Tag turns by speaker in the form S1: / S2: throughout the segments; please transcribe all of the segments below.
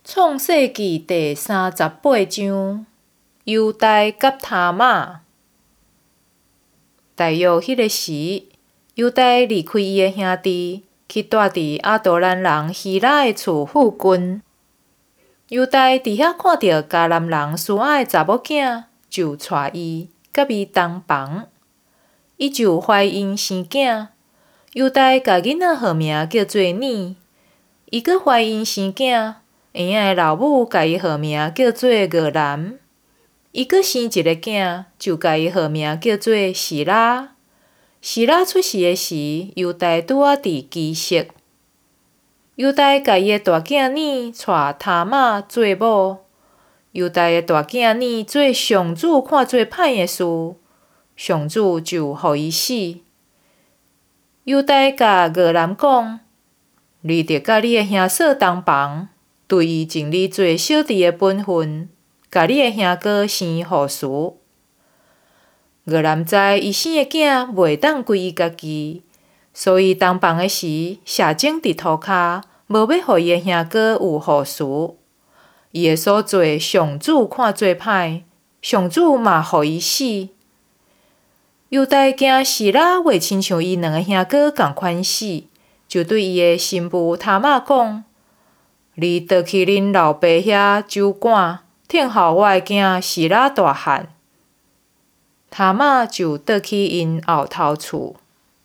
S1: 创世纪第38章，犹大甲他玛。大约迄个时，犹大离开伊的兄弟，去住伫亚杜兰人希拉的厝附近。犹大伫遐看到迦南人苏亚的查某囝，就带伊，甲伊同房。伊就怀孕生囝。犹大甲囡仔号名叫做尼。伊阁怀孕生囝。婴仔的老母甲伊号名叫做俄兰，伊阁生一个囝，就甲伊号名叫做示拉。示拉出世的时，犹大拄仔伫基色。犹大甲伊的大囝尼带他玛做某。犹大的大囝尼做上主看做歹的事，上主就予伊死。犹大甲俄兰讲：“你着甲你的兄嫂同房。”对伊尽你做小弟的本分，甲你的兄哥生后嗣。俄兰知伊生的囝袂当归伊家己，所以同房的时写种伫涂骹，无要互伊的兄哥有后嗣。伊的所做，上主看做歹，上主嘛予伊死。犹大惊示拉袂亲像伊两个兄哥共款死，就对伊的新妇他玛讲。你倒去恁老爸遐酒馆，听候我的囝示拉大汉。他玛就倒去因后头厝。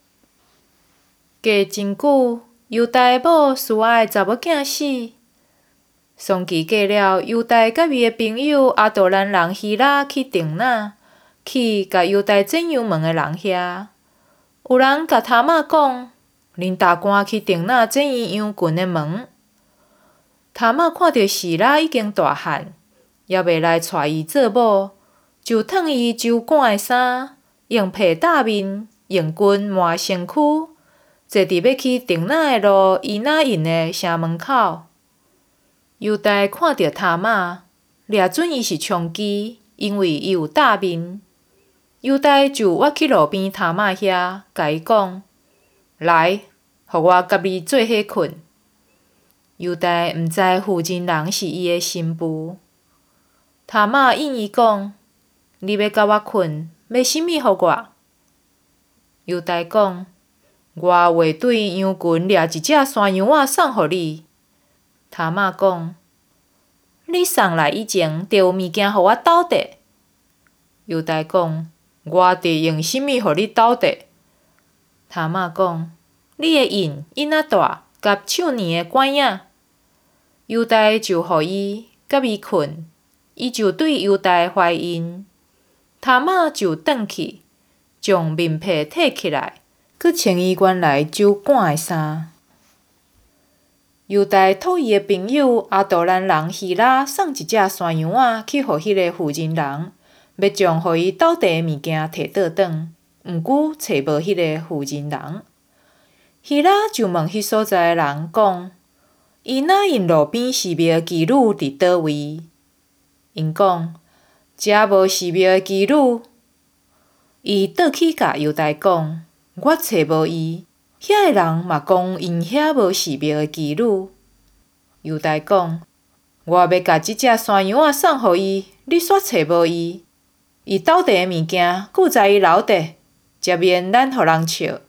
S1: 过真久，犹大的某苏亚的查某囝死。丧期过了，犹大甲伊的朋友亚杜兰人希拉去定哪，去甲犹大剪羊毛的人遐。有人甲他玛讲：“恁大官去定哪剪伊羊群的毛。”他玛看到示拉已经大汉，也袂来带伊做某，就脱伊酒馆的衫，用被搭面，用裙抹身躯，坐伫要去定哪的路伊那因的城门口。犹大看到他玛，掠准伊是娼妓，因为伊有搭面。犹大就挖去路边他玛遐，甲伊讲：“来，互我甲你做伙困。”犹大毋知妇人人是伊的新妇。他玛应伊讲：“你要甲我困，要甚物互我？”犹大讲：“我会对羊群掠一只山羊仔送互你。”他玛讲：“你送来以前，着有物件互我斗阵。”犹大讲：“我得用甚物互你斗阵？”他玛讲：“你的印印仔大，甲手链的管仔。”犹大就予伊，甲伊困，伊就对犹大怀孕。他玛就转去，将面被摕起来，佮穿伊原来酒馆的衫。犹大托伊的朋友亚杜兰人希拉送一只山羊仔去互迄个妇人人，要将互伊斗阵的物件摕倒转，毋过找无迄个妇人人。希拉就问迄所在的人讲。伊那因路边寺庙的妓女伫倒位？因讲：“遮无寺庙的妓女。”伊倒去甲犹大讲：“我找无伊。”遐个人嘛讲因遐无寺庙的妓女。犹大讲：“我要甲即只山羊仔送互伊，你煞找无伊。伊斗阵的物件，搁在伊楼底，才免咱互人笑。”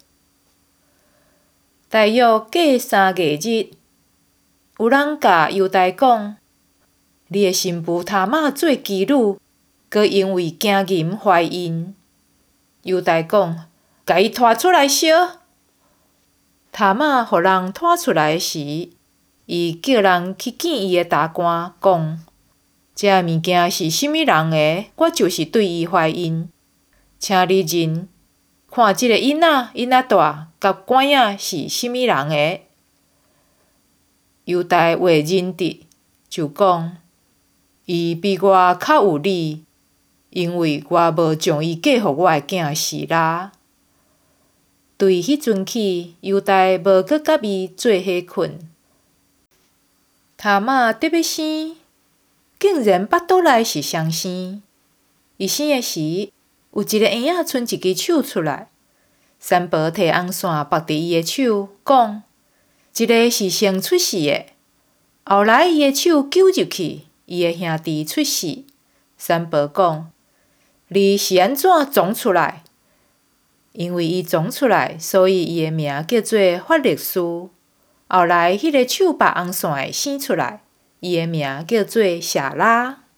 S1: 大约过3个日。有人甲犹大讲：“你的新妇他玛做妓女，佮因为惊淫怀孕。”犹大讲：“甲伊拖出来烧。”他玛互人拖出来时，伊叫人去见伊的大官，讲：“这物件是甚物人的？我就是对伊怀孕，请你认，看即个囡仔大，甲管仔是甚物人的？”犹大话认得，就讲：“伊比我较有理，因为我无将伊嫁互我的囝示拉。”对迄阵起，犹大无阁甲伊做伙困。他玛得要生，竟然腹肚内是双生。伊生的时，有一个婴仔伸一只手出来，三婆摕红线绑伫伊的手，讲：“这个是先出世的。” 后来伊的手揪入去，伊的兄弟出事。三宝讲：“你是安怎装出来？”因为伊装出来，所以伊的名叫做法力师。后来，迄个手把红线的生出来，伊的名叫做舍拉。